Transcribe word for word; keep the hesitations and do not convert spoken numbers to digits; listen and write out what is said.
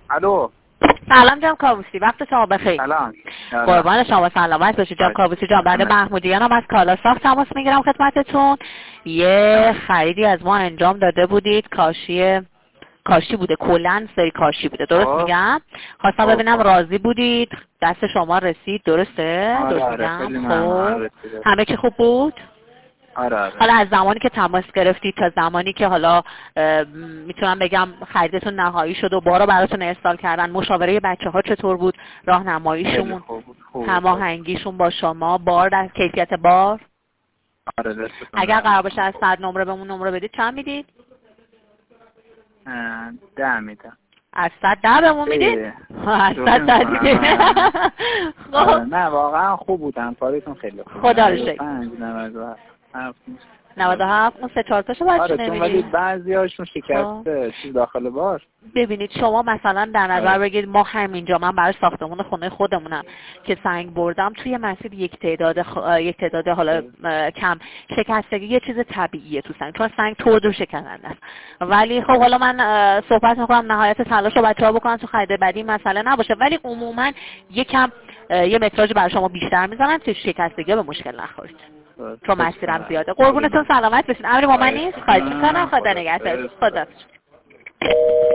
الو سلام جناب کاووسی، وقت شما بخیر. سلام. قربان شما سلامت باشید جناب کاووسی جان. بعد محمودیانم از کالا ساخت تماس میگیرم خدمتتون. یه خریدی از ما انجام داده بودید، کاشی کاشی بوده، کلن سری کاشی بوده، درست آه. میگم؟ خواستم آه. ببینم راضی بودید، دست شما رسید، درسته؟ آره، درست آره، میگم؟ آره، خب همه چی خوب بود؟ آره آره. حالا از زمانی که تماس گرفتید تا زمانی که حالا میتونم بگم خریدتون نهایی شد و بارو براتون ارسال کردن، مشاوره بچه ها چطور بود؟ راهنماییشون، هماهنگیشون با شما، بار در کیفیت بار؟ آره. اگر قرار باشه از صد نمره بهمون نمره بدید چند میدید؟ ده میدم. از صد ده بهمون میدید؟ از صد ده دیگه. نه واقعا خوب بودن، کارتون خیلی خوب. خدا رو شکر. نود و هفت اون سه چهار تاشو باید آره نمیدید؟ ولی بعضی هاشون شکسته چیز داخل بار. ببینید شما مثلا در نظر بگیرید ما همینجا، من برای ساختمون خونه خودمونم که سنگ بردم توی مسیر یک تعداد خ... یک تعداد حالا کم شکستگی یه چیز طبیعیه تو سنگ، چون سنگ ترد و شکننده است. ولی خب حالا من صحبت میکنم نهایت تلاش رو بچه‌ها بکنن تو خرید بعدی مسئله نباشه، ولی عموما یکم یه متراژ برای شما بیشتر میزنن که شکستگی به مشکل نخورید. چون مسیرم زیاده. قربونتون سلامت بشین. امری با من نیست. خواهش میکنم. خدا نگهدار. خدا